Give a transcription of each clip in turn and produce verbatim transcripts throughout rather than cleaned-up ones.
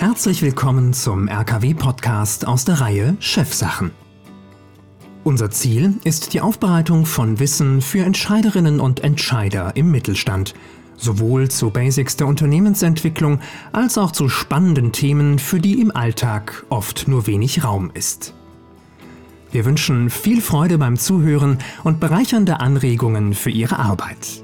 Herzlich willkommen zum R K W-Podcast aus der Reihe Chefsachen. Unser Ziel ist die Aufbereitung von Wissen für Entscheiderinnen und Entscheider im Mittelstand, sowohl zu Basics der Unternehmensentwicklung als auch zu spannenden Themen, für die im Alltag oft nur wenig Raum ist. Wir wünschen viel Freude beim Zuhören und bereichernde Anregungen für Ihre Arbeit.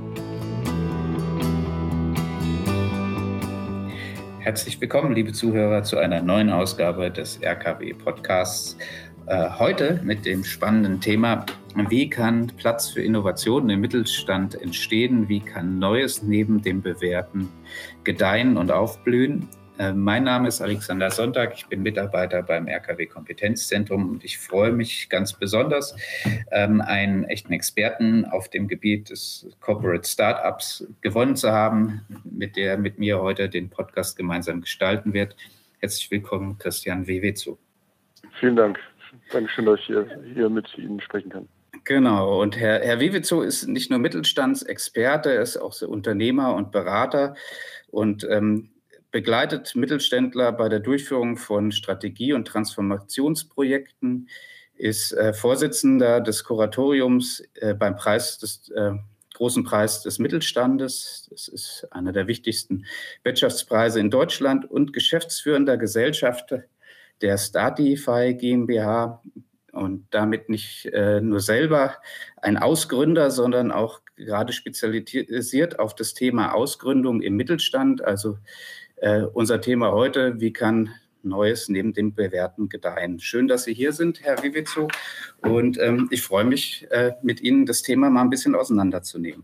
Herzlich willkommen, liebe Zuhörer, zu einer neuen Ausgabe des R K W-Podcasts. Äh, heute mit dem spannenden Thema: Wie kann Platz für Innovationen im Mittelstand entstehen? Wie kann Neues neben dem Bewährten gedeihen und aufblühen? Äh, mein Name ist Alexander Sonntag, ich bin Mitarbeiter beim R K W-Kompetenzzentrum und ich freue mich ganz besonders, ähm, einen echten Experten auf dem Gebiet des Corporate Startups gewonnen zu haben, mit der mit mir heute den Podcast gemeinsam gestalten wird. Herzlich willkommen, Christian Wewezow. Vielen Dank. Dankeschön, dass ich hier, hier mit Ihnen sprechen kann. Genau, und Herr, Herr Wewezow ist nicht nur Mittelstandsexperte, er ist auch so Unternehmer und Berater und ähm, begleitet Mittelständler bei der Durchführung von Strategie- und Transformationsprojekten, ist äh, Vorsitzender des Kuratoriums äh, beim Preis des äh, Großen Preis des Mittelstandes. Das ist einer der wichtigsten Wirtschaftspreise in Deutschland und geschäftsführender Gesellschafter der Startify GmbH und damit nicht äh, nur selber ein Ausgründer, sondern auch gerade spezialisiert auf das Thema Ausgründung im Mittelstand. Also äh, unser Thema heute: Wie kann Neues neben dem Bewährten gedeihen? Schön, dass Sie hier sind, Herr Wewezow, und ähm, ich freue mich, äh, mit Ihnen das Thema mal ein bisschen auseinanderzunehmen.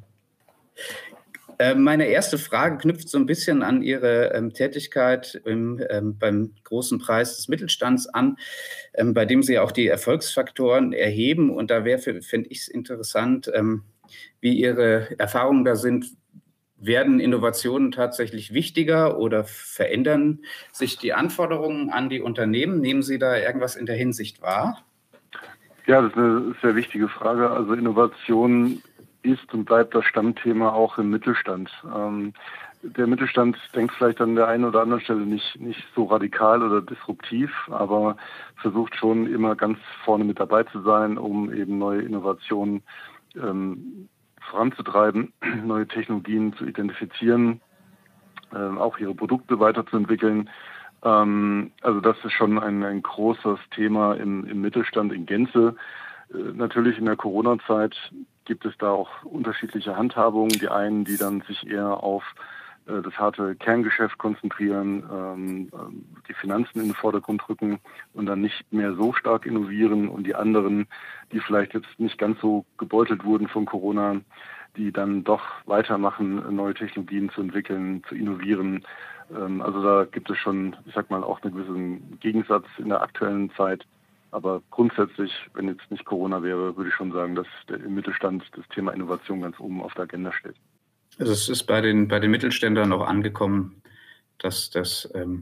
Meine erste Frage knüpft so ein bisschen an Ihre ähm, Tätigkeit im, ähm, beim Großen Preis des Mittelstands an, ähm, bei dem Sie auch die Erfolgsfaktoren erheben. Und da wäre, finde ich es interessant, ähm, wie Ihre Erfahrungen da sind. Werden Innovationen tatsächlich wichtiger oder verändern sich die Anforderungen an die Unternehmen? Nehmen Sie da irgendwas in der Hinsicht wahr? Ja, das ist eine sehr wichtige Frage. Also Innovation ist und bleibt das Stammthema auch im Mittelstand. Ähm, der Mittelstand denkt vielleicht an der einen oder anderen Stelle nicht, nicht so radikal oder disruptiv, aber versucht schon immer ganz vorne mit dabei zu sein, um eben neue Innovationen ähm, voranzutreiben, neue Technologien zu identifizieren, ähm, auch ihre Produkte weiterzuentwickeln. Ähm, also das ist schon ein, ein großes Thema im, im Mittelstand in Gänze. Äh, natürlich in der Corona-Zeit gibt es da auch unterschiedliche Handhabungen. Die einen, die dann sich eher auf äh, das harte Kerngeschäft konzentrieren, ähm, die Finanzen in den Vordergrund rücken und dann nicht mehr so stark innovieren. Und die anderen, die vielleicht jetzt nicht ganz so gebeutelt wurden von Corona, die dann doch weitermachen, neue Technologien zu entwickeln, zu innovieren. Ähm, also da gibt es schon, ich sag mal, auch einen gewissen Gegensatz in der aktuellen Zeit. Aber grundsätzlich, wenn jetzt nicht Corona wäre, würde ich schon sagen, dass der, im Mittelstand das Thema Innovation ganz oben auf der Agenda steht. Also es ist bei den, bei den Mittelständlern auch angekommen, dass das ähm,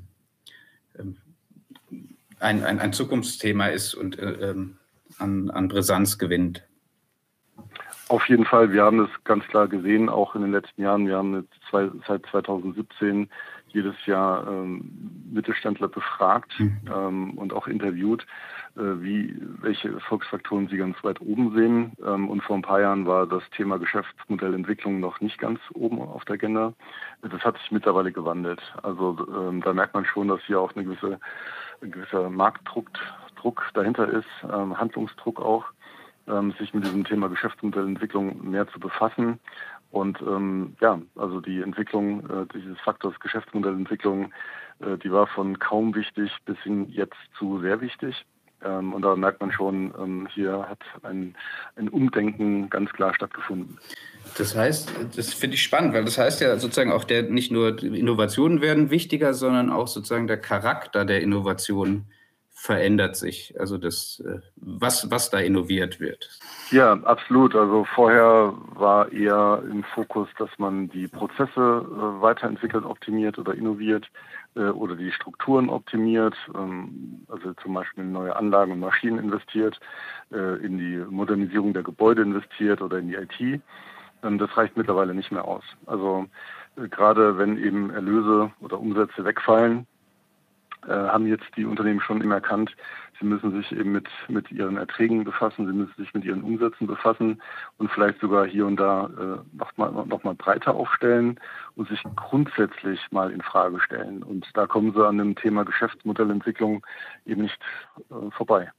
ein, ein, ein Zukunftsthema ist und äh, an, an Brisanz gewinnt. Auf jeden Fall, wir haben das ganz klar gesehen, auch in den letzten Jahren. Wir haben jetzt zwei, seit zweitausendsiebzehn jedes Jahr ähm, Mittelständler befragt mhm. ähm, und auch interviewt, äh, wie, welche Erfolgsfaktoren sie ganz weit oben sehen. Ähm, und vor ein paar Jahren war das Thema Geschäftsmodellentwicklung noch nicht ganz oben auf der Agenda. Das hat sich mittlerweile gewandelt. Also ähm, da merkt man schon, dass hier auch eine gewisse, ein gewisser Marktdruck Druck dahinter ist, ähm, Handlungsdruck auch, ähm, sich mit diesem Thema Geschäftsmodellentwicklung mehr zu befassen. Und ähm, ja, also die Entwicklung äh, dieses Faktors Geschäftsmodellentwicklung, äh, die war von kaum wichtig bis hin jetzt zu sehr wichtig. Ähm, und da merkt man schon, ähm, hier hat ein, ein Umdenken ganz klar stattgefunden. Das heißt, das finde ich spannend, weil das heißt ja sozusagen auch, der nicht nur Innovationen werden wichtiger, sondern auch sozusagen der Charakter der Innovation verändert sich, also das, was, was da innoviert wird. Ja, absolut. Also vorher war eher im Fokus, dass man die Prozesse äh, weiterentwickelt, optimiert oder innoviert äh, oder die Strukturen optimiert, ähm, also zum Beispiel in neue Anlagen und Maschinen investiert, äh, in die Modernisierung der Gebäude investiert oder in die I T. Ähm, das reicht mittlerweile nicht mehr aus. Also äh, gerade wenn eben Erlöse oder Umsätze wegfallen, äh, haben jetzt die Unternehmen schon immer erkannt, sie müssen sich eben mit, mit ihren Erträgen befassen, sie müssen sich mit ihren Umsätzen befassen und vielleicht sogar hier und da äh, noch mal, noch mal breiter aufstellen und sich grundsätzlich mal in Frage stellen. Und da kommen sie an dem Thema Geschäftsmodellentwicklung eben nicht äh, vorbei.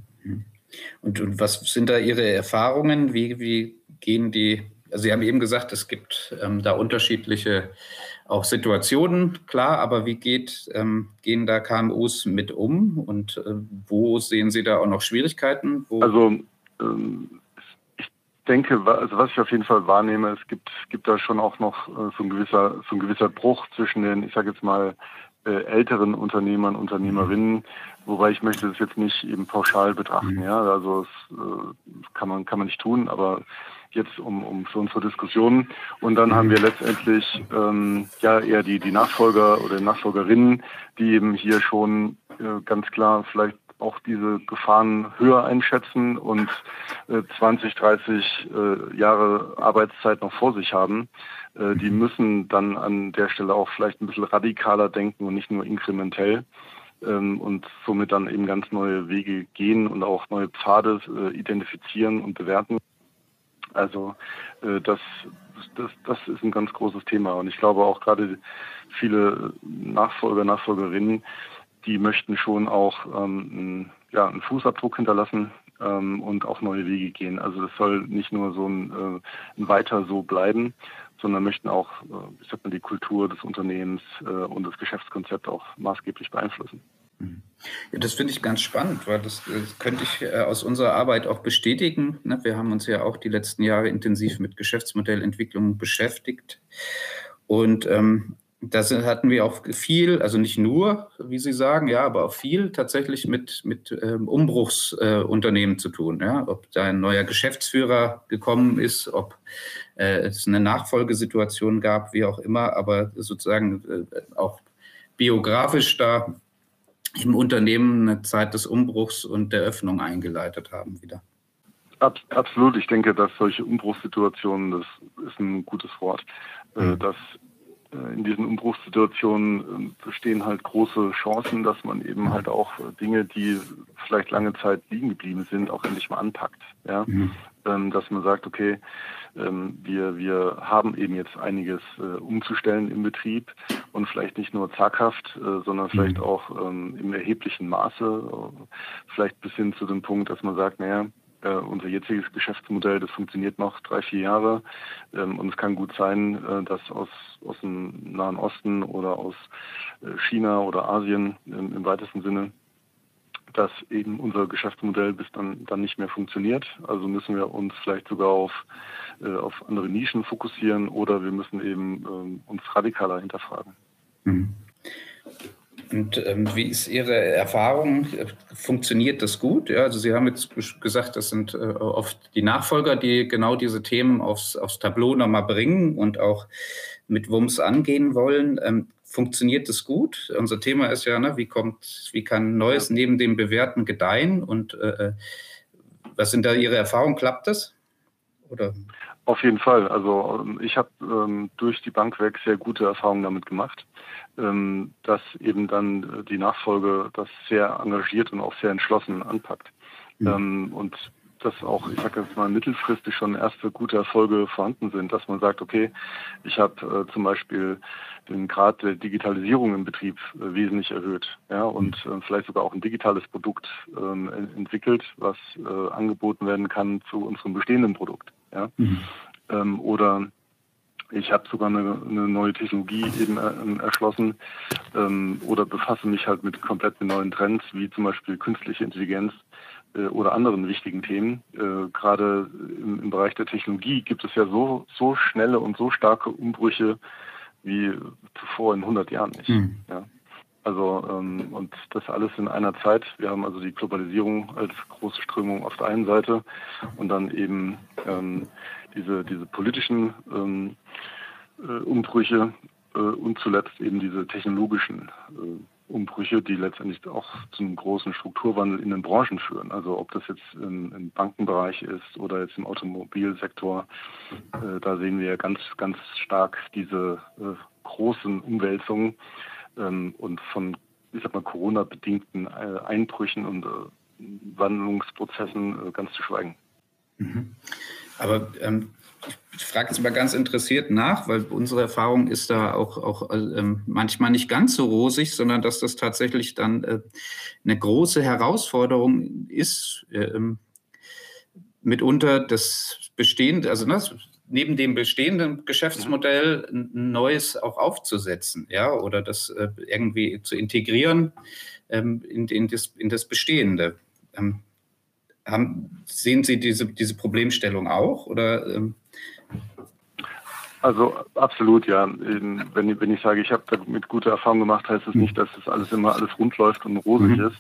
Und, und was sind da Ihre Erfahrungen? Wie, wie gehen die, also Sie haben eben gesagt, es gibt ähm, da unterschiedliche auch Situationen, klar, aber wie geht, ähm, gehen da K M Us mit um und äh, wo sehen Sie da auch noch Schwierigkeiten? Wo Also ähm, ich denke, also was ich auf jeden Fall wahrnehme, es gibt, gibt da schon auch noch äh, so ein gewisser, so ein gewisser Bruch zwischen den, ich sage jetzt mal, äh, älteren Unternehmern, Unternehmerinnen, wobei ich möchte das jetzt nicht eben pauschal betrachten, ja, also das äh, kann man, kann man nicht tun, aber jetzt um, um für unsere Diskussion. Und dann haben wir letztendlich ähm, ja eher die, die Nachfolger oder Nachfolgerinnen, die eben hier schon äh, ganz klar vielleicht auch diese Gefahren höher einschätzen und äh, zwanzig, dreißig äh, Jahre Arbeitszeit noch vor sich haben. Äh, die müssen dann an der Stelle auch vielleicht ein bisschen radikaler denken und nicht nur inkrementell. Ähm, und somit dann eben ganz neue Wege gehen und auch neue Pfade äh, identifizieren und bewerten. Also äh, das, das, das ist ein ganz großes Thema. Und ich glaube auch gerade viele Nachfolger, Nachfolgerinnen, die möchten schon auch ähm, ja, einen Fußabdruck hinterlassen ähm, und auch neue Wege gehen. Also das soll nicht nur so ein, äh, ein Weiter so bleiben, sondern möchten auch, äh, ich sag mal, die Kultur des Unternehmens äh, und das Geschäftskonzept auch maßgeblich beeinflussen. Ja, das finde ich ganz spannend, weil das, das könnte ich äh, aus unserer Arbeit auch bestätigen. Ne? Wir haben uns ja auch die letzten Jahre intensiv mit Geschäftsmodellentwicklung beschäftigt. Und ähm, da sind- hatten wir auch viel, also nicht nur, wie Sie sagen, ja, aber auch viel tatsächlich mit, mit ähm, Umbruchsunternehmen äh, zu tun. Ja? Ob da ein neuer Geschäftsführer gekommen ist, ob äh, es eine Nachfolgesituation gab, wie auch immer, aber sozusagen äh, auch biografisch da im Unternehmen eine Zeit des Umbruchs und der Öffnung eingeleitet haben wieder. Ab, absolut. Ich denke, dass solche Umbruchssituationen, das ist ein gutes Wort, mhm. dass äh, in diesen Umbruchssituationen äh, bestehen halt große Chancen, dass man eben halt auch Dinge, die vielleicht lange Zeit liegen geblieben sind, auch endlich mal anpackt. Ja? Mhm. Ähm, dass man sagt, okay, ähm, wir, wir haben eben jetzt einiges äh, umzustellen im Betrieb und vielleicht nicht nur zaghaft, äh, sondern vielleicht mhm. auch ähm, im erheblichen Maße, äh, vielleicht bis hin zu dem Punkt, dass man sagt, naja, äh, unser jetziges Geschäftsmodell, das funktioniert noch drei, vier Jahre ähm, und es kann gut sein, äh, dass aus, aus dem Nahen Osten oder aus äh, China oder Asien im, im weitesten Sinne dass eben unser Geschäftsmodell bis dann, dann nicht mehr funktioniert. Also müssen wir uns vielleicht sogar auf, äh, auf andere Nischen fokussieren oder wir müssen eben ähm, uns radikaler hinterfragen. Mhm. Und ähm, wie ist Ihre Erfahrung? Funktioniert das gut? Ja, also Sie haben jetzt gesagt, das sind äh, oft die Nachfolger, die genau diese Themen aufs, aufs Tableau nochmal bringen und auch mit Wumms angehen wollen. Ähm, funktioniert das gut? Unser Thema ist ja, ne, wie kommt, wie kann Neues ja. neben dem Bewährten gedeihen? Und äh, was sind da Ihre Erfahrungen? Klappt das? Oder? Auf jeden Fall. Also ich habe ähm, durch die Bank weg sehr gute Erfahrungen damit gemacht, ähm, dass eben dann die Nachfolge das sehr engagiert und auch sehr entschlossen anpackt. Mhm. Ähm, und dass auch, ich sage jetzt mal, mittelfristig schon erste gute Erfolge vorhanden sind, dass man sagt, okay, ich habe äh, zum Beispiel den Grad der Digitalisierung im Betrieb äh, wesentlich erhöht, ja, und äh, vielleicht sogar auch ein digitales Produkt äh, entwickelt, was äh, angeboten werden kann zu unserem bestehenden Produkt, ja, mhm. ähm, oder ich habe sogar eine, eine neue Technologie eben äh, erschlossen ähm, oder befasse mich halt mit komplett neuen Trends, wie zum Beispiel künstliche Intelligenz äh, oder anderen wichtigen Themen. Äh, gerade im, im Bereich der Technologie gibt es ja so, so schnelle und so starke Umbrüche wie zuvor in hundert Jahren nicht. Mhm. Ja. Also ähm, und das alles in einer Zeit. Wir haben also die Globalisierung als große Strömung auf der einen Seite und dann eben ähm, diese diese politischen ähm, äh, Umbrüche äh, und zuletzt eben diese technologischen äh, Umbrüche, die letztendlich auch zu einem großen Strukturwandel in den Branchen führen. Also ob das jetzt im, im Bankenbereich ist oder jetzt im Automobilsektor, äh, da sehen wir ganz, ganz stark diese äh, großen Umwälzungen ähm, und von, ich sag mal, Corona-bedingten äh, Einbrüchen und äh, Wandlungsprozessen äh, ganz zu schweigen. Mhm. Aber ähm, ich frage jetzt mal ganz interessiert nach, weil unsere Erfahrung ist da auch, auch ähm, manchmal nicht ganz so rosig, sondern dass das tatsächlich dann äh, eine große Herausforderung ist, äh, mitunter das bestehende, also ne, neben dem bestehenden Geschäftsmodell ein neues auch aufzusetzen, ja, oder das äh, irgendwie zu integrieren ähm, in, in, das, in das Bestehende. Ähm, haben, sehen Sie diese, diese Problemstellung auch? Oder, ähm Also absolut, ja. Wenn, wenn ich sage, ich habe damit gute Erfahrungen gemacht, heißt es nicht, dass das alles immer alles rund läuft und rosig mhm. ist.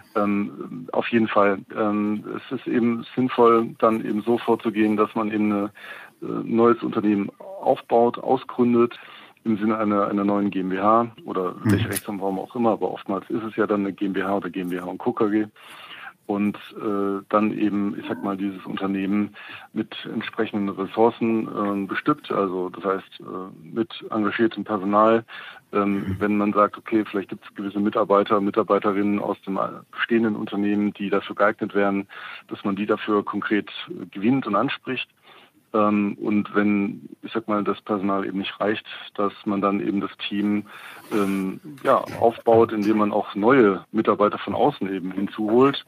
Ähm, auf jeden Fall. Ähm, es ist eben sinnvoll, dann eben so vorzugehen, dass man eben ein äh, neues Unternehmen aufbaut, ausgründet, im Sinne einer, einer neuen GmbH oder mhm. welche Rechtsform auch immer, aber oftmals ist es ja dann eine GmbH oder GmbH und Co. K G. Und äh, dann eben, ich sag mal, dieses Unternehmen mit entsprechenden Ressourcen äh, bestückt, also das heißt äh, mit engagiertem Personal. Ähm, wenn man sagt, okay, vielleicht gibt es gewisse Mitarbeiter, Mitarbeiterinnen aus dem bestehenden Unternehmen, die dafür geeignet wären, dass man die dafür konkret äh, gewinnt und anspricht. Ähm, und wenn, ich sag mal, das Personal eben nicht reicht, dass man dann eben das Team ähm, ja, aufbaut, indem man auch neue Mitarbeiter von außen eben hinzuholt,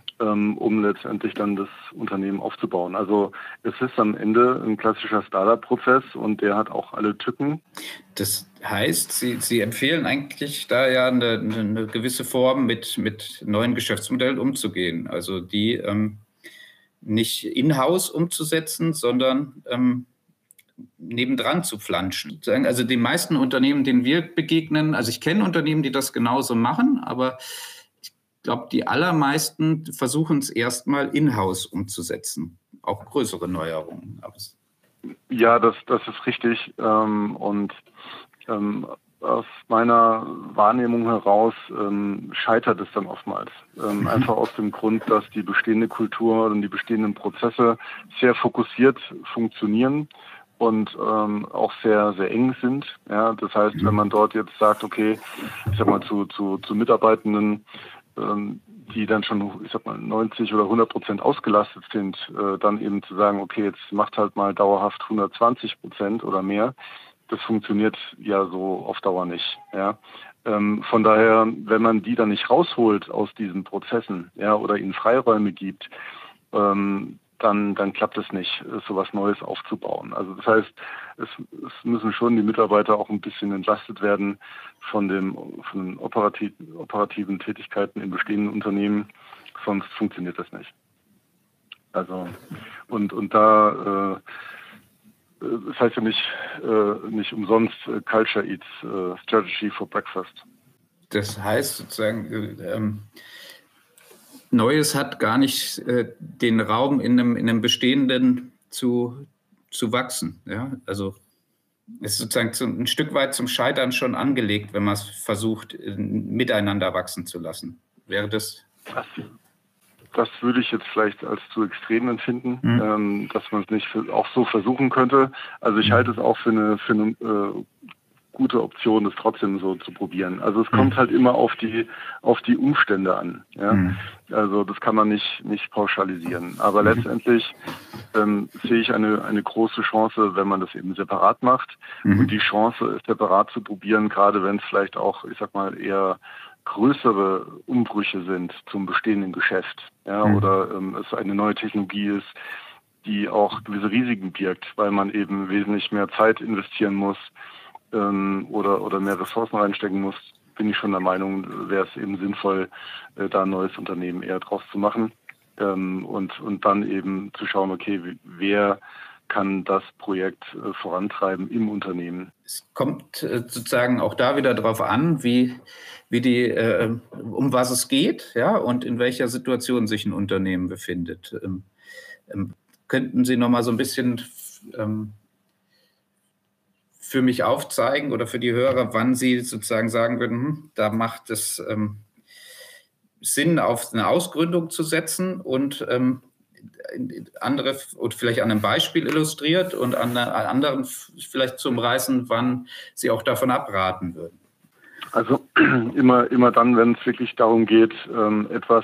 um letztendlich dann das Unternehmen aufzubauen. Also es ist am Ende ein klassischer Startup-Prozess und der hat auch alle Tücken. Das heißt, Sie, Sie empfehlen eigentlich da ja eine, eine gewisse Form, mit, mit neuen Geschäftsmodellen umzugehen. Also die ähm, nicht in-house umzusetzen, sondern ähm, nebendran zu flanschen. Also die meisten Unternehmen, denen wir begegnen, also ich kenne Unternehmen, die das genauso machen, aber ich glaube, die allermeisten versuchen es erstmal in-house umzusetzen, auch größere Neuerungen. Ja, das, das ist richtig. Ähm, und ähm, aus meiner Wahrnehmung heraus ähm, scheitert es dann oftmals. Ähm, einfach aus dem Grund, dass die bestehende Kultur und die bestehenden Prozesse sehr fokussiert funktionieren und ähm, auch sehr, sehr eng sind. Ja, das heißt, wenn man dort jetzt sagt, okay, ich sag mal zu, zu, zu Mitarbeitenden, die dann schon, ich sag mal, neunzig oder hundert Prozent ausgelastet sind, äh, dann eben zu sagen, okay, jetzt macht halt mal dauerhaft hundertzwanzig Prozent oder mehr. Das funktioniert ja so auf Dauer nicht. Ja. Ähm, von daher, wenn man die dann nicht rausholt aus diesen Prozessen, ja, oder ihnen Freiräume gibt, ähm, dann, dann klappt es nicht, so was Neues aufzubauen. Also das heißt, es, es müssen schon die Mitarbeiter auch ein bisschen entlastet werden von, dem, von den operativ, operativen Tätigkeiten in bestehenden Unternehmen, sonst funktioniert das nicht. Also und, und da äh, das heißt ja nicht, äh, nicht umsonst äh, Culture Eats äh, Strategy for Breakfast. Das heißt sozusagen, ähm Neues hat gar nicht äh, den Raum in einem, in einem Bestehenden zu, zu wachsen. Ja? Also es ist sozusagen zu, ein Stück weit zum Scheitern schon angelegt, wenn man es versucht, miteinander wachsen zu lassen. Wäre das... Das, das würde ich jetzt vielleicht als zu extrem empfinden, mhm. ähm, dass man es nicht für, auch so versuchen könnte. Also ich mhm. halte es auch für eine, für eine äh, gute Option, das trotzdem so zu probieren. Also es kommt mhm. halt immer auf die auf die Umstände an. Ja? Mhm. Also das kann man nicht nicht pauschalisieren. Aber mhm. letztendlich ähm, sehe ich eine eine große Chance, wenn man das eben separat macht. Mhm. Und die Chance, es separat zu probieren, gerade wenn es vielleicht auch, ich sag mal, eher größere Umbrüche sind zum bestehenden Geschäft, ja, mhm. oder ähm, es eine neue Technologie ist, die auch gewisse Risiken birgt, weil man eben wesentlich mehr Zeit investieren muss, oder oder mehr Ressourcen reinstecken muss, bin ich schon der Meinung, wäre es eben sinnvoll, da ein neues Unternehmen eher draus zu machen und und dann eben zu schauen, okay, wer kann das Projekt vorantreiben im Unternehmen. Es kommt sozusagen auch da wieder darauf an, wie wie die äh, um was es geht, ja, und in welcher Situation sich ein Unternehmen befindet. Ähm, ähm, könnten Sie noch mal so ein bisschen ähm, für mich aufzeigen oder für die Hörer, wann Sie sozusagen sagen würden, hm, da macht es ähm, Sinn, auf eine Ausgründung zu setzen und ähm, andere oder vielleicht an einem Beispiel illustriert und an anderen vielleicht zu umreißen, wann Sie auch davon abraten würden? Also immer, immer dann, wenn es wirklich darum geht, ähm, etwas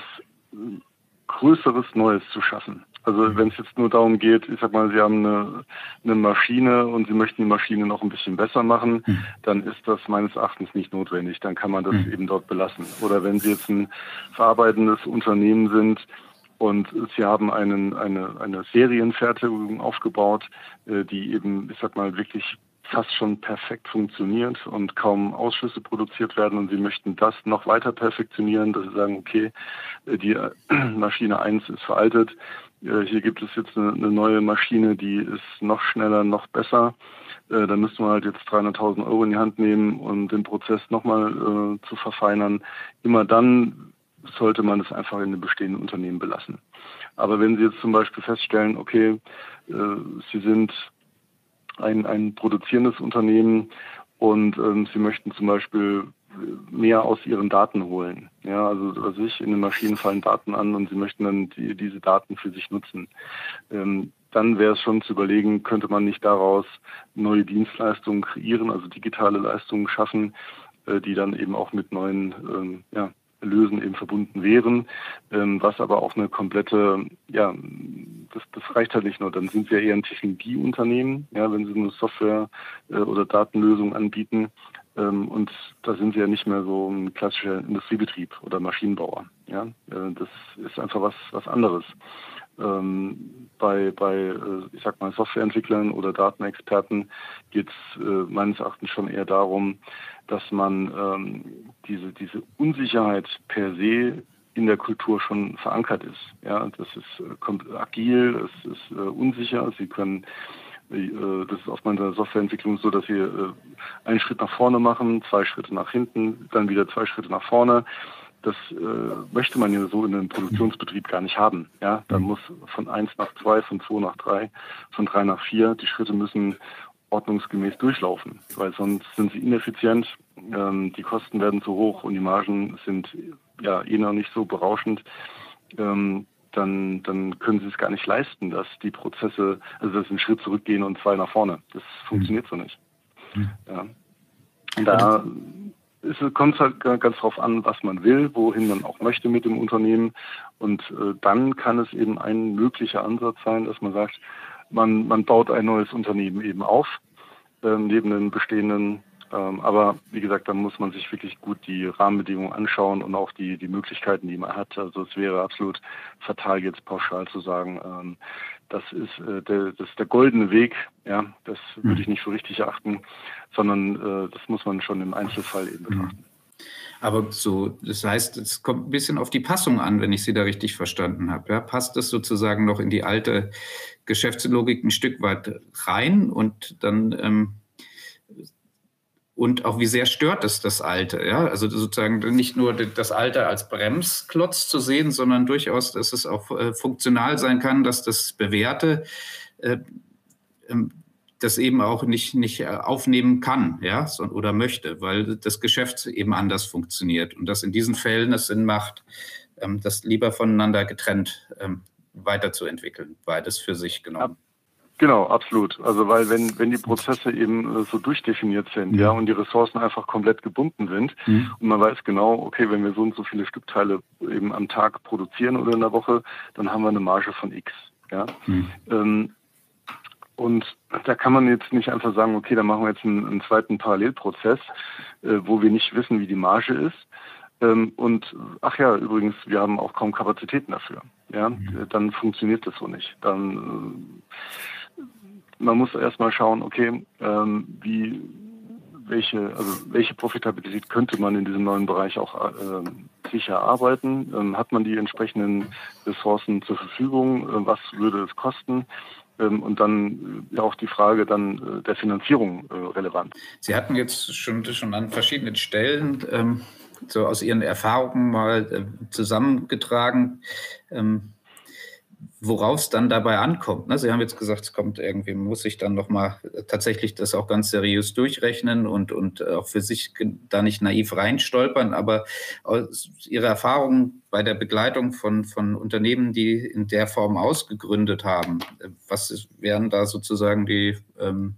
Größeres Neues zu schaffen. Also wenn es jetzt nur darum geht, ich sag mal, Sie haben eine, eine Maschine und Sie möchten die Maschine noch ein bisschen besser machen, mhm. dann ist das meines Erachtens nicht notwendig. Dann kann man das mhm. eben dort belassen. Oder wenn Sie jetzt ein verarbeitendes Unternehmen sind und Sie haben einen, eine, eine Serienfertigung aufgebaut, äh, die eben, ich sag mal, wirklich fast schon perfekt funktioniert und kaum Ausschüsse produziert werden und Sie möchten das noch weiter perfektionieren, dass Sie sagen, okay, die Maschine eins ist veraltet, hier gibt es jetzt eine, eine neue Maschine, die ist noch schneller, noch besser, dann müsste man halt jetzt dreihunderttausend Euro in die Hand nehmen, um den Prozess nochmal äh, zu verfeinern. Immer dann sollte man es einfach in den bestehenden Unternehmen belassen. Aber wenn Sie jetzt zum Beispiel feststellen, okay, äh, Sie sind ein, ein produzierendes Unternehmen und ähm, Sie möchten zum Beispiel mehr aus Ihren Daten holen. Ja, also was ich, in den Maschinen fallen Daten an und Sie möchten dann die, diese Daten für sich nutzen. Ähm, dann wäre es schon zu überlegen, könnte man nicht daraus neue Dienstleistungen kreieren, also digitale Leistungen schaffen, äh, die dann eben auch mit neuen ähm, ja, Lösen eben verbunden wären, ähm, was aber auch eine komplette, ja, das, das reicht halt nicht nur, dann sind wir eher ein Technologieunternehmen, ja, wenn Sie eine Software äh, oder Datenlösung anbieten, ähm, und da sind Sie ja nicht mehr so ein klassischer Industriebetrieb oder Maschinenbauer, ja, äh, das ist einfach was, was anderes. Ähm, bei, bei, äh, ich sag mal, Softwareentwicklern oder Datenexperten geht es äh, meines Erachtens schon eher darum, dass man ähm, diese, diese Unsicherheit per se in der Kultur schon verankert ist. Ja, das ist äh, kommt agil, es ist äh, unsicher. Sie können, äh, das ist oftmals in der Softwareentwicklung so, dass Sie äh, einen Schritt nach vorne machen, zwei Schritte nach hinten, dann wieder zwei Schritte nach vorne. Das äh, möchte man ja so in einem Produktionsbetrieb gar nicht haben. Ja, dann muss von eins nach zwei, von zwei nach drei, von drei nach vier. Die Schritte müssen ordnungsgemäß durchlaufen, weil sonst sind sie ineffizient, ähm, die Kosten werden zu hoch und die Margen sind ja eh noch nicht so berauschend. Ähm, dann, dann können sie es gar nicht leisten, dass die Prozesse, also dass sie einen Schritt zurückgehen und zwei nach vorne. Das funktioniert so nicht. Ja. Und da es kommt halt ganz drauf an, was man will, wohin man auch möchte mit dem Unternehmen. Und äh, dann kann es eben ein möglicher Ansatz sein, dass man sagt, man, man baut ein neues Unternehmen eben auf, äh, neben den bestehenden. Ähm, aber wie gesagt, dann muss man sich wirklich gut die Rahmenbedingungen anschauen und auch die, die Möglichkeiten, die man hat. Also es wäre absolut fatal, jetzt pauschal zu sagen, ähm, das ist, äh, der, das ist der goldene Weg. Ja, das würde ich nicht für richtig erachten, sondern äh, das muss man schon im Einzelfall eben betrachten. Aber so, das heißt, es kommt ein bisschen auf die Passung an, wenn ich Sie da richtig verstanden habe. Ja, passt das sozusagen noch in die alte Geschäftslogik ein Stück weit rein und dann ähm, und auch wie sehr stört es das Alte? Ja, also sozusagen nicht nur das Alte als Bremsklotz zu sehen, sondern durchaus, dass es auch äh, funktional sein kann, dass das Bewährte äh, ähm, das eben auch nicht, nicht aufnehmen kann, ja, oder möchte, weil das Geschäft eben anders funktioniert und dass in diesen Fällen es Sinn macht, ähm, das lieber voneinander getrennt ähm, weiterzuentwickeln, beides für sich genommen. Genau, absolut. Also weil wenn wenn die Prozesse eben so durchdefiniert sind, mhm. ja, und die Ressourcen einfach komplett gebunden sind mhm. und man weiß genau, okay, wenn wir so und so viele Stückteile eben am Tag produzieren oder in der Woche, dann haben wir eine Marge von X, ja. Mhm. Ähm, Und da kann man jetzt nicht einfach sagen, okay, dann machen wir jetzt einen, einen zweiten Parallelprozess, äh, wo wir nicht wissen, wie die Marge ist. Ähm, und ach ja, übrigens, wir haben auch kaum Kapazitäten dafür. Ja, mhm. Dann funktioniert das so nicht. Dann äh, man muss erstmal schauen, okay, ähm, wie welche also welche Profitabilität könnte man in diesem neuen Bereich auch äh, sicher erarbeiten? Ähm, hat man die entsprechenden Ressourcen zur Verfügung? Äh, was würde es kosten? Und dann ja auch die Frage dann der Finanzierung äh, relevant. Sie hatten jetzt schon, schon an verschiedenen Stellen ähm, so aus Ihren Erfahrungen mal äh, zusammengetragen, ähm, worauf es dann dabei ankommt. Ne? Sie haben jetzt gesagt, es kommt irgendwie, man muss sich dann nochmal tatsächlich das auch ganz seriös durchrechnen und, und auch für sich da nicht naiv reinstolpern, aber aus Ihrer Erfahrung bei der Begleitung von, von Unternehmen, die in der Form ausgegründet haben, was ist, wären da sozusagen die, ähm,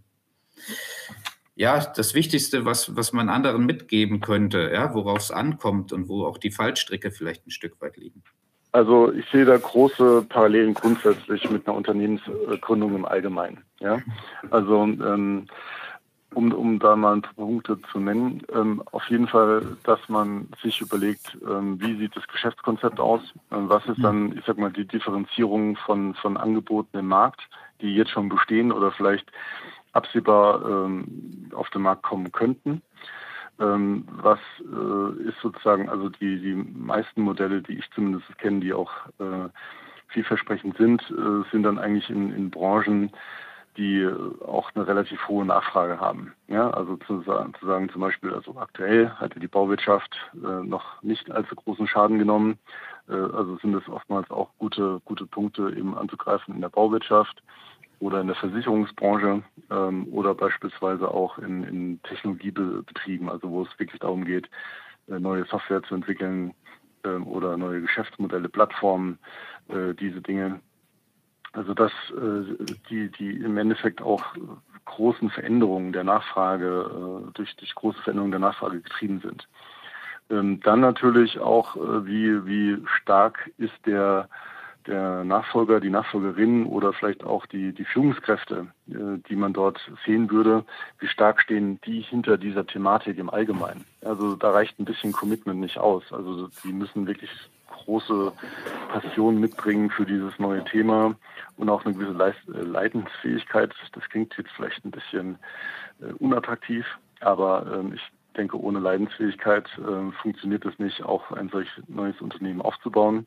ja, das Wichtigste, was, was man anderen mitgeben könnte, ja, worauf es ankommt und wo auch die Fallstricke vielleicht ein Stück weit liegen? Also ich sehe da große Parallelen grundsätzlich mit einer Unternehmensgründung im Allgemeinen. Ja? Also ähm, um, um da mal ein paar Punkte zu nennen, ähm, auf jeden Fall, dass man sich überlegt, ähm, wie sieht das Geschäftskonzept aus, ähm, was ist dann, ich sag mal, die Differenzierung von, von Angeboten im Markt, die jetzt schon bestehen oder vielleicht absehbar ähm, auf den Markt kommen könnten. Ähm, was äh, ist sozusagen, also die, die meisten Modelle, die ich zumindest kenne, die auch äh, vielversprechend sind, äh, sind dann eigentlich in, in Branchen, die äh, auch eine relativ hohe Nachfrage haben. Ja, also zu sagen, zu sagen zum Beispiel, also aktuell hatte die Bauwirtschaft äh, noch nicht allzu großen Schaden genommen. Äh, also sind es oftmals auch gute, gute Punkte eben anzugreifen in der Bauwirtschaft oder in der Versicherungsbranche ähm, oder beispielsweise auch in, in Technologiebetrieben, also wo es wirklich darum geht, äh, neue Software zu entwickeln ähm, oder neue Geschäftsmodelle, Plattformen, äh, diese Dinge. Also dass äh, die, die im Endeffekt auch großen Veränderungen der Nachfrage, äh, durch, durch große Veränderungen der Nachfrage getrieben sind. Ähm, dann natürlich auch, äh, wie, wie stark ist der der Nachfolger, die Nachfolgerin oder vielleicht auch die, die Führungskräfte, äh, die man dort sehen würde, wie stark stehen die hinter dieser Thematik im Allgemeinen. Also da reicht ein bisschen Commitment nicht aus. Also die müssen wirklich große Passion mitbringen für dieses neue Thema und auch eine gewisse Leist- äh, Leidensfähigkeit. Das klingt jetzt vielleicht ein bisschen äh, unattraktiv, aber ähm, ich denke, ohne Leidensfähigkeit äh, funktioniert es nicht, auch ein solches neues Unternehmen aufzubauen.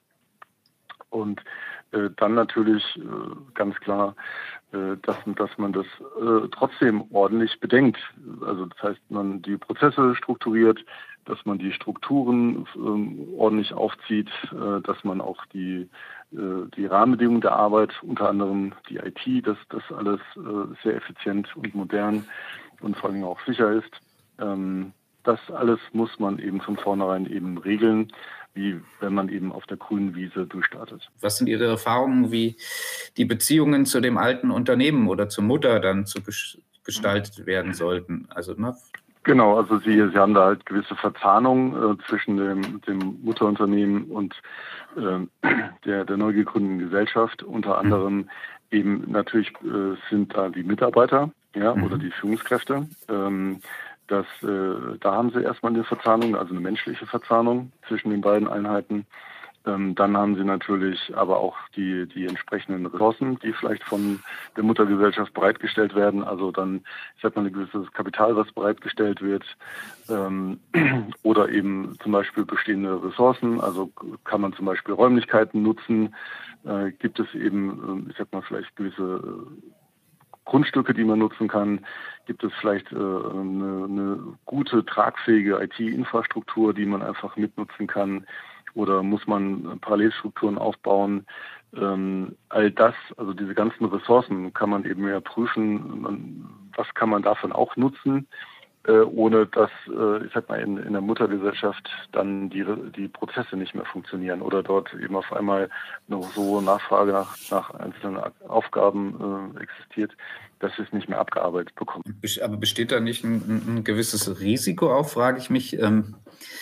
Und äh, dann natürlich äh, ganz klar, äh, dass, dass man das äh, trotzdem ordentlich bedenkt. Also das heißt, man die Prozesse strukturiert, dass man die Strukturen äh, ordentlich aufzieht, äh, dass man auch die, äh, die Rahmenbedingungen der Arbeit, unter anderem die I T, dass das alles äh, sehr effizient und modern und vor allem auch sicher ist. Ähm, das alles muss man eben von vornherein eben regeln, wie wenn man eben auf der grünen Wiese durchstartet. Was sind Ihre Erfahrungen, wie die Beziehungen zu dem alten Unternehmen oder zur Mutter dann zu ges- gestaltet werden sollten? Also, ne? Genau, also Sie, Sie haben da halt gewisse Verzahnungen äh, zwischen dem, dem Mutterunternehmen und äh, der, der neu gegründeten Gesellschaft. Unter anderem eben natürlich äh, sind da die Mitarbeiter, ja, mhm. oder die Führungskräfte. Ähm, Das, äh, da haben sie erstmal eine Verzahnung, also eine menschliche Verzahnung zwischen den beiden Einheiten. Ähm, dann haben sie natürlich aber auch die, die entsprechenden Ressourcen, die vielleicht von der Muttergesellschaft bereitgestellt werden. Also dann, ich sag mal, ein gewisses Kapital, was bereitgestellt wird. Ähm, oder eben zum Beispiel bestehende Ressourcen. Also kann man zum Beispiel Räumlichkeiten nutzen. Äh, gibt es eben, ich sag mal, vielleicht gewisse Grundstücke, die man nutzen kann, gibt es vielleicht äh, eine, eine gute, tragfähige I T-Infrastruktur, die man einfach mitnutzen kann, oder muss man Parallelstrukturen aufbauen. Ähm, all das, also diese ganzen Ressourcen, kann man eben mehr prüfen, man, was kann man davon auch nutzen, äh, ohne dass, äh, ich sag mal, in, in der Muttergesellschaft dann die, die Prozesse nicht mehr funktionieren oder dort eben auf einmal eine so hohe Nachfrage nach, nach einzelnen Aufgaben äh, existiert, dass es nicht mehr abgearbeitet bekommt. Aber besteht da nicht ein, ein gewisses Risiko auch, frage ich mich? Ähm,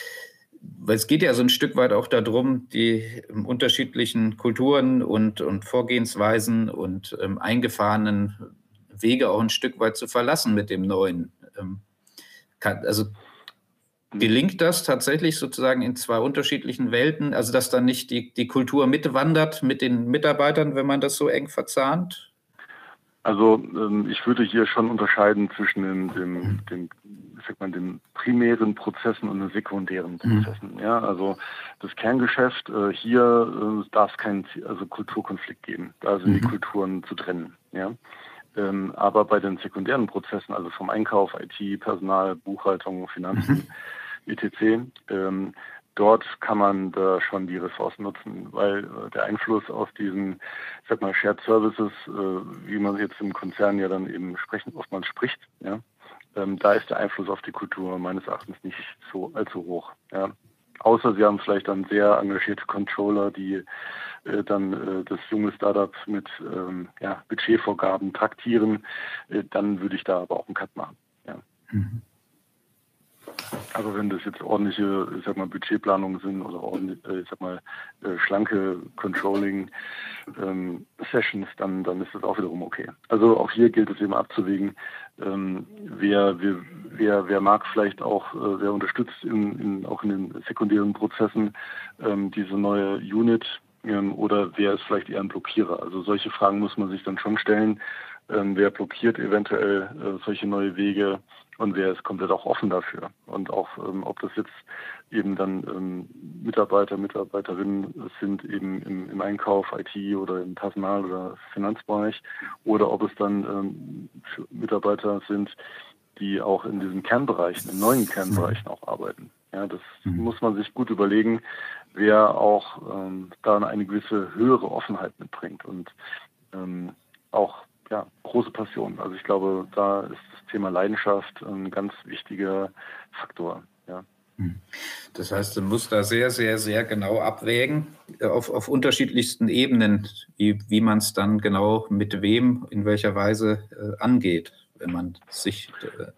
weil es geht ja so ein Stück weit auch darum, die ähm, unterschiedlichen Kulturen und, und Vorgehensweisen und ähm, eingefahrenen Wege auch ein Stück weit zu verlassen mit dem Neuen. Ähm, kann, also gelingt das tatsächlich sozusagen in zwei unterschiedlichen Welten, also dass dann nicht die, die Kultur mitwandert mit den Mitarbeitern, wenn man das so eng verzahnt? Also ähm, ich würde hier schon unterscheiden zwischen dem, dem, dem, ich sag mal, den primären Prozessen und den sekundären Prozessen. Mhm. Ja, also das Kerngeschäft, äh, hier äh, darf es keinen also Kulturkonflikt geben. Da sind mhm. die Kulturen zu trennen. Ja. Ähm, aber bei den sekundären Prozessen, also vom Einkauf, I T, Personal, Buchhaltung, Finanzen, mhm. et cetera, ähm, dort kann man da schon die Ressourcen nutzen, weil äh, der Einfluss aus diesen, ich sag mal, Shared Services, äh, wie man jetzt im Konzern ja dann eben sprechen, oftmals spricht, ja, ähm, da ist der Einfluss auf die Kultur meines Erachtens nicht so allzu hoch. Ja. Außer sie haben vielleicht dann sehr engagierte Controller, die äh, dann äh, das junge Startup mit ähm, ja, Budgetvorgaben traktieren, äh, dann würde ich da aber auch einen Cut machen. Ja. Mhm. Also wenn das jetzt ordentliche, ich sag mal, Budgetplanungen sind oder ordentlich, ich sag mal, schlanke Controlling-Sessions, ähm, dann, dann ist das auch wiederum okay. Also auch hier gilt es eben abzuwägen, ähm, wer, wer, wer, wer mag vielleicht auch, äh, wer unterstützt in, in, auch in den sekundären Prozessen ähm, diese neue Unit ähm, oder wer ist vielleicht eher ein Blockierer. Also solche Fragen muss man sich dann schon stellen. Ähm, wer blockiert eventuell äh, solche neue Wege und wer ist komplett auch offen dafür. Und auch, ähm, ob das jetzt eben dann ähm, Mitarbeiter, Mitarbeiterinnen sind eben im, im Einkauf, I T oder im Personal- oder Finanzbereich oder ob es dann ähm, Mitarbeiter sind, die auch in diesen Kernbereichen, in neuen Kernbereichen auch arbeiten. Ja, das mhm. muss man sich gut überlegen, wer auch ähm, da eine gewisse höhere Offenheit mitbringt und ähm, auch ja, große Passion. Also ich glaube, da ist das Thema Leidenschaft ein ganz wichtiger Faktor. Ja. Das heißt, man muss da sehr, sehr, sehr genau abwägen, auf, auf unterschiedlichsten Ebenen, wie, wie man es dann genau mit wem, in welcher Weise äh, angeht, wenn man sich, äh,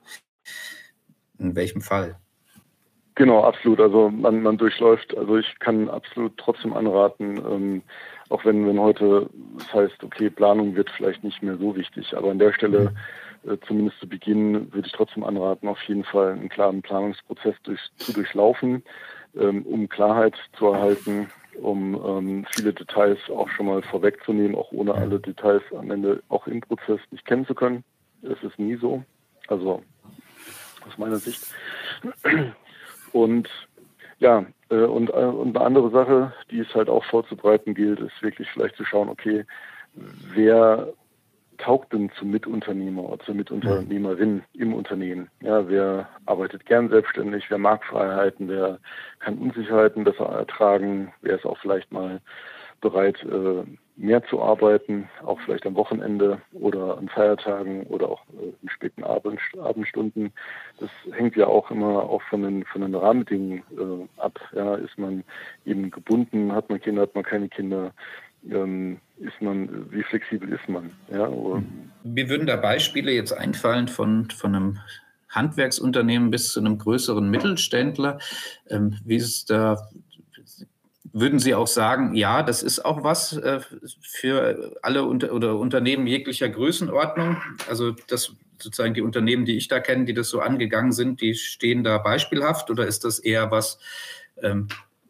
in welchem Fall. Genau, absolut. Also man, man durchläuft, also ich kann absolut trotzdem anraten, ähm, auch wenn, wenn heute das heißt, okay, Planung wird vielleicht nicht mehr so wichtig, aber an der Stelle, äh, zumindest zu Beginn, würde ich trotzdem anraten, auf jeden Fall einen klaren Planungsprozess durch, zu durchlaufen, ähm, um Klarheit zu erhalten, um ähm, viele Details auch schon mal vorwegzunehmen, auch ohne alle Details am Ende auch im Prozess nicht kennen zu können. Es ist nie so, also aus meiner Sicht. Und ja, äh, und, äh, und eine andere Sache, die es halt auch vorzubereiten gilt, ist wirklich vielleicht zu schauen, okay, wer taugt denn zum Mitunternehmer oder zur Mitunternehmerin im Unternehmen? Ja, wer arbeitet gern selbstständig, wer mag Freiheiten, wer kann Unsicherheiten besser ertragen, wer ist auch vielleicht mal bereit, äh, mehr zu arbeiten, auch vielleicht am Wochenende oder an Feiertagen oder auch äh, in späten Abend, Abendstunden. Das hängt ja auch immer auch von den, von den Rahmenbedingungen äh, ab. Ja, ist man eben gebunden, hat man Kinder, hat man keine Kinder, ähm, ist man, wie flexibel ist man? Ja, oder Mir würden da Beispiele jetzt einfallen von, von einem Handwerksunternehmen bis zu einem größeren Mittelständler. Ähm, wie ist da Würden Sie auch sagen, ja, das ist auch was äh, für alle unter, oder Unternehmen jeglicher Größenordnung? Also das sozusagen die Unternehmen, die ich da kenne, die das so angegangen sind, die stehen da beispielhaft, oder ist das eher was ähm,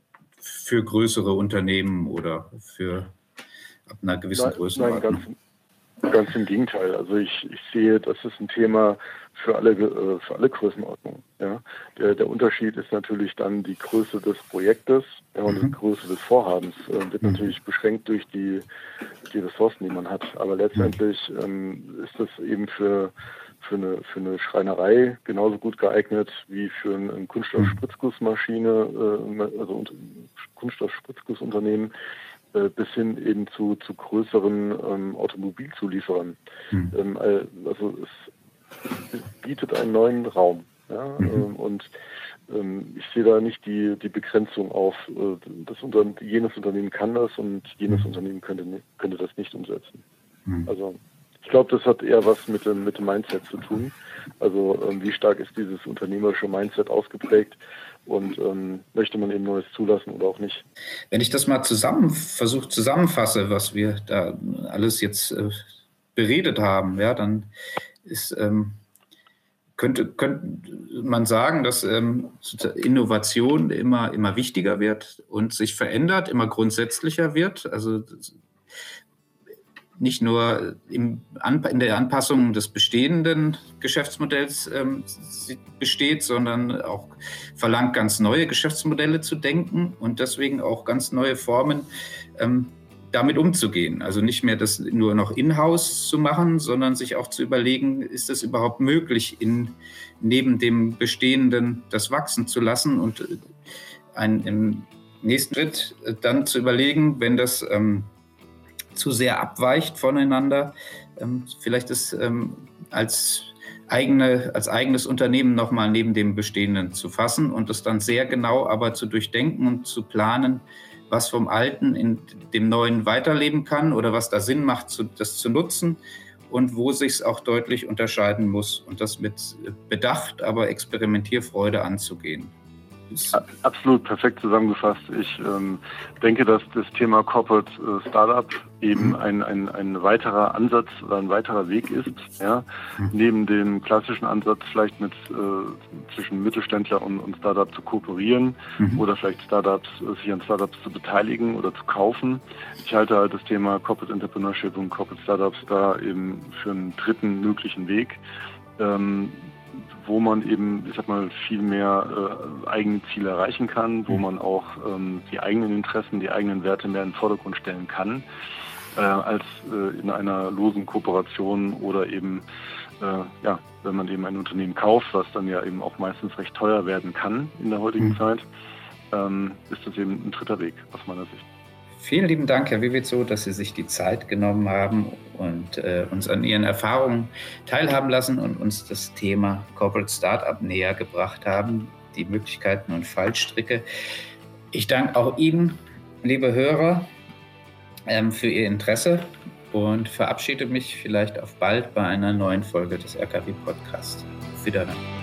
für größere Unternehmen oder für ab einer gewissen nein, Größenordnung? Nein, ganz, ganz im Gegenteil. Also ich, ich sehe, das ist ein Thema für alle, äh, für alle Größenordnungen. Ja. Der, der Unterschied ist natürlich dann die Größe des Projektes, ja, und die Größe des Vorhabens äh, wird natürlich beschränkt durch die, die Ressourcen, die man hat. Aber letztendlich ähm, ist das eben für, für, eine, für eine Schreinerei genauso gut geeignet wie für ein, ein Kunststoffspritzgussmaschine, äh, also ein Kunststoffspritzgussunternehmen, äh, bis hin eben zu, zu größeren ähm, Automobilzulieferern. Mhm. Ähm, also es, es bietet einen neuen Raum. Ja, mhm. ähm, und ähm, ich sehe da nicht die, die Begrenzung auf, äh, das Unter jenes Unternehmen kann das und jenes mhm. Unternehmen könnte, könnte das nicht umsetzen. Mhm. Also ich glaube, das hat eher was mit dem, mit dem Mindset zu tun. Also ähm, wie stark ist dieses unternehmerische Mindset ausgeprägt und ähm, möchte man eben Neues zulassen oder auch nicht. Wenn ich das mal zusammen versuche, zusammenfasse, was wir da alles jetzt äh, beredet haben, ja, dann ist ähm, Könnte, könnte man sagen, dass ähm, Innovation immer, immer wichtiger wird und sich verändert, immer grundsätzlicher wird? Also nicht nur im, in der Anpassung des bestehenden Geschäftsmodells ähm, besteht, sondern auch verlangt, ganz neue Geschäftsmodelle zu denken und deswegen auch ganz neue Formen ähm, damit umzugehen. Also nicht mehr das nur noch in-house zu machen, sondern sich auch zu überlegen, ist es überhaupt möglich, in, neben dem Bestehenden das wachsen zu lassen und ein, im nächsten Schritt dann zu überlegen, wenn das ähm, zu sehr abweicht voneinander, ähm, vielleicht ist ähm, als, eigene, als eigenes Unternehmen nochmal neben dem Bestehenden zu fassen und das dann sehr genau aber zu durchdenken und zu planen, was vom Alten in dem Neuen weiterleben kann oder was da Sinn macht, zu, das zu nutzen und wo sich es auch deutlich unterscheiden muss und das mit Bedacht, aber Experimentierfreude anzugehen. Absolut perfekt zusammengefasst. Ich ähm, denke, dass das Thema Corporate äh, Startup eben ein, ein, ein weiterer Ansatz oder ein weiterer Weg ist, ja, mhm. neben dem klassischen Ansatz vielleicht mit äh, zwischen Mittelständler und, und Startup zu kooperieren mhm. oder vielleicht Startups, sich an Startups zu beteiligen oder zu kaufen. Ich halte halt das Thema Corporate Entrepreneurship und Corporate Startups da eben für einen dritten möglichen Weg. Ähm, wo man eben, ich sag mal, viel mehr äh, eigene Ziele erreichen kann, wo man auch ähm, die eigenen Interessen, die eigenen Werte mehr in den Vordergrund stellen kann, äh, als äh, in einer losen Kooperation oder eben, äh, ja, wenn man eben ein Unternehmen kauft, was dann ja eben auch meistens recht teuer werden kann in der heutigen mhm. Zeit, ähm, ist das eben ein dritter Weg aus meiner Sicht. Vielen lieben Dank, Herr Wiewitzow, dass Sie sich die Zeit genommen haben und äh, uns an Ihren Erfahrungen teilhaben lassen und uns das Thema Corporate Startup näher gebracht haben, die Möglichkeiten und Fallstricke. Ich danke auch Ihnen, liebe Hörer, ähm, für Ihr Interesse und verabschiede mich vielleicht auf bald bei einer neuen Folge des R K W Podcasts. Auf Wiedersehen.